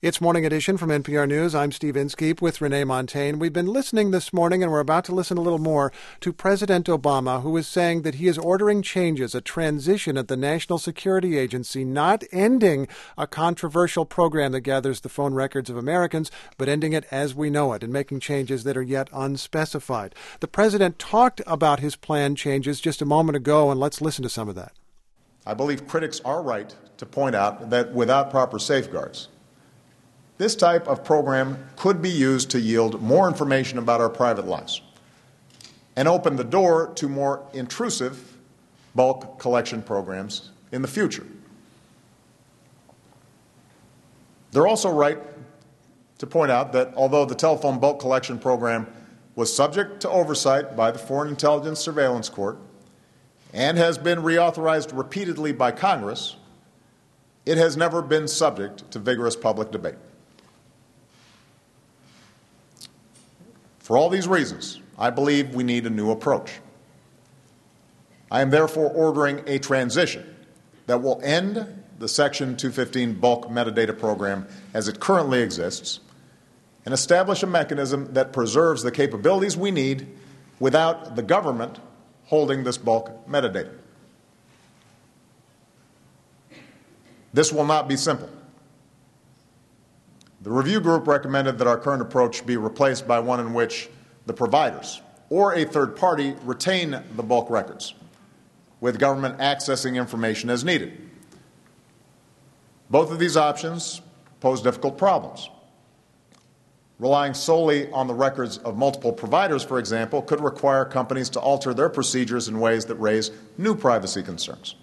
It's Morning Edition from NPR News. I'm Steve Inskeep with Renee Montagne. We've been listening this morning, and we're about to listen a little more to President Obama, who is saying that he is ordering changes, a transition at the National Security Agency, not ending a controversial program that gathers the phone records of Americans, but ending it as we know it and making changes that are yet unspecified. The president talked about his planned changes just a moment ago, and let's listen to some of that. I believe critics are right to point out that without proper safeguards, this type of program could be used to yield more information about our private lives and open the door to more intrusive bulk collection programs in the future. They're also right to point out that although the telephone bulk collection program was subject to oversight by the Foreign Intelligence Surveillance Court and has been reauthorized repeatedly by Congress, it has never been subject to vigorous public debate. For all these reasons, I believe we need a new approach. I am therefore ordering a transition that will end the Section 215 bulk metadata program as it currently exists and establish a mechanism that preserves the capabilities we need without the government holding this bulk metadata. This will not be simple. The review group recommended that our current approach be replaced by one in which the providers or a third party retain the bulk records, with government accessing information as needed. Both of these options pose difficult problems. Relying solely on the records of multiple providers, for example, could require companies to alter their procedures in ways that raise new privacy concerns.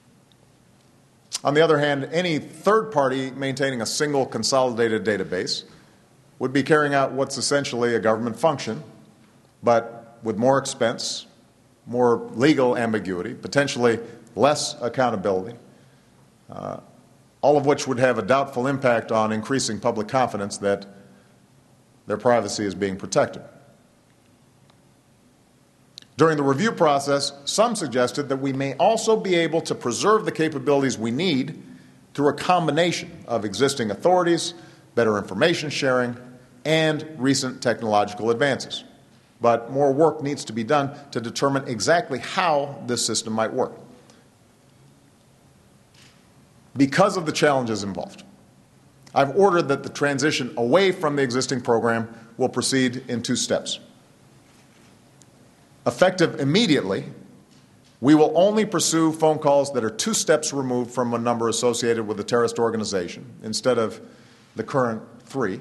On the other hand, any third party maintaining a single consolidated database would be carrying out what's essentially a government function, but with more expense, more legal ambiguity, potentially less accountability, all of which would have a doubtful impact on increasing public confidence that their privacy is being protected. During the review process, some suggested that we may also be able to preserve the capabilities we need through a combination of existing authorities, better information sharing, and recent technological advances. But more work needs to be done to determine exactly how this system might work. Because of the challenges involved, I've ordered that the transition away from the existing program will proceed in 2 steps. Effective immediately, we will only pursue phone calls that are 2 steps removed from a number associated with a terrorist organization instead of the current 3.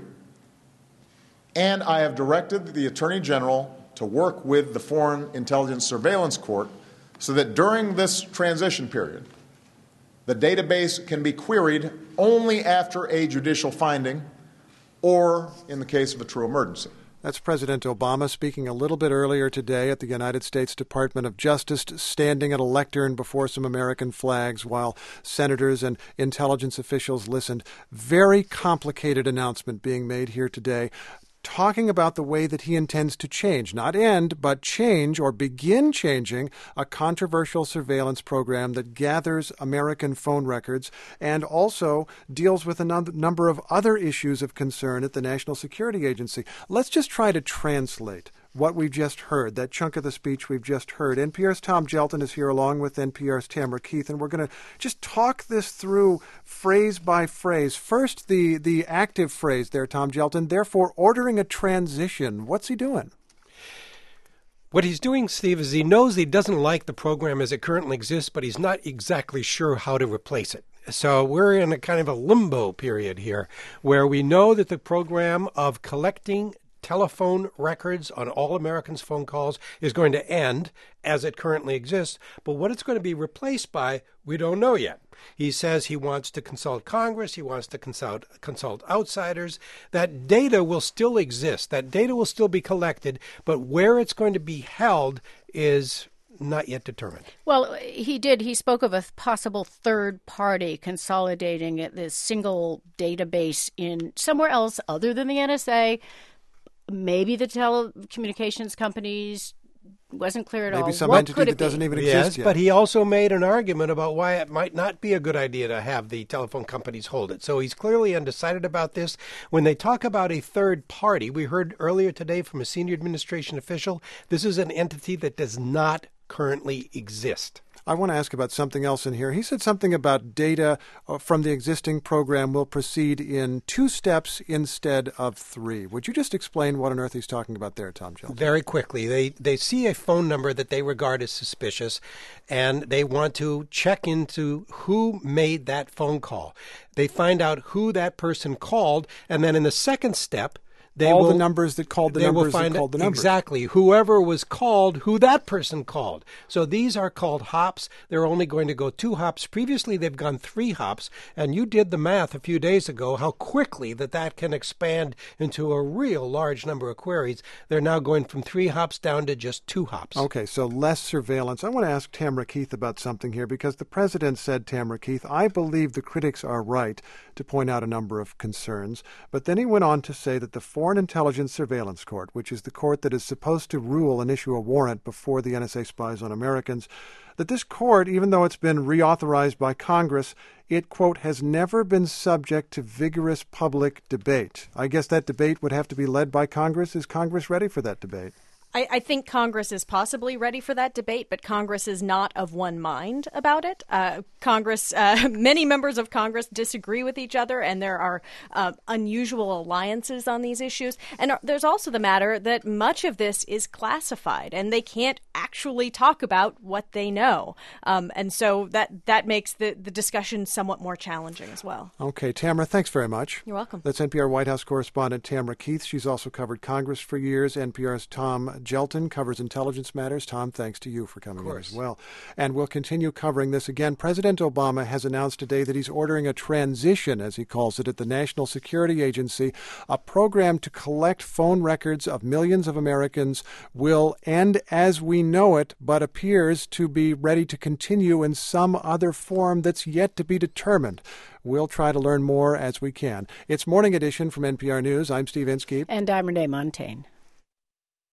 And I have directed the Attorney General to work with the Foreign Intelligence Surveillance Court so that during this transition period, the database can be queried only after a judicial finding or in the case of a true emergency. That's President Obama speaking a little bit earlier today at the United States Department of Justice, standing at a lectern before some American flags while senators and intelligence officials listened. Very complicated announcement being made here today, talking about the way that he intends to change, not end, but change or begin changing a controversial surveillance program that gathers American phone records and also deals with a number of other issues of concern at the National Security Agency. Let's just try to translate what we've just heard, that chunk of the speech we've just heard. NPR's Tom Gjelten is here along with NPR's Tamara Keith, and we're going to just talk this through phrase by phrase. First, the active phrase there, Tom Gjelten, therefore ordering a transition. What's he doing? What he's doing, Steve, is he knows he doesn't like the program as it currently exists, but he's not exactly sure how to replace it. So we're in a kind of a limbo period here where we know that the program of collecting telephone records on all Americans' phone calls is going to end as it currently exists. But what it's going to be replaced by, we don't know yet. He says he wants to consult Congress. He wants to consult outsiders. That data will still exist. That data will still be collected. But where it's going to be held is not yet determined. Well, he spoke of a possible third party consolidating this single database in somewhere else other than the NSA. Maybe the telecommunications companies wasn't clear at all. Maybe some what entity could that it be? doesn't even Yes, exist yet. but he also made an argument about why it might not be a good idea to have the telephone companies hold it. So he's clearly undecided about this. When they talk about a third party, we heard earlier today from a senior administration official, this is an entity that does not currently exist. I want to ask about something else in here. He said something about data from the existing program will proceed in 2 steps instead of 3. Would you just explain what on earth he's talking about there, Tom Gilton? Very quickly. They see a phone number that they regard as suspicious, and they want to check into who made that phone call. They find out who that person called, and then in the second step, the numbers that called the numbers that called the numbers. Exactly. Whoever was called, who that person called. So these are called hops. They're only going to go 2 hops. Previously, they've gone 3 hops. And you did the math a few days ago, how quickly that can expand into a real large number of queries. They're now going from 3 hops down to just 2 hops. Okay, so less surveillance. I want to ask Tamara Keith about something here because the president said, Tamara Keith, I believe the critics are right to point out a number of concerns. But then he went on to say that the Foreign Intelligence Surveillance Court, which is the court that is supposed to rule and issue a warrant before the NSA spies on Americans, that this court, even though it's been reauthorized by Congress, it, quote, has never been subject to vigorous public debate. I guess that debate would have to be led by Congress. Is Congress ready for that debate? I think Congress is possibly ready for that debate, but Congress is not of one mind about it. Many members of Congress disagree with each other, and there are unusual alliances on these issues. And there's also the matter that much of this is classified, and they can't actually talk about what they know. And so that makes the discussion somewhat more challenging as well. Okay, Tamara, thanks very much. You're welcome. That's NPR White House correspondent Tamara Keith. She's also covered Congress for years. NPR's Tom Gjelten covers intelligence matters. Tom, thanks to you for coming in as well. And we'll continue covering this again. President Obama has announced today that he's ordering a transition, as he calls it, at the National Security Agency. A program to collect phone records of millions of Americans will end as we know it, but appears to be ready to continue in some other form that's yet to be determined. We'll try to learn more as we can. It's Morning Edition from NPR News. I'm Steve Inskeep. And I'm Renee Montaigne.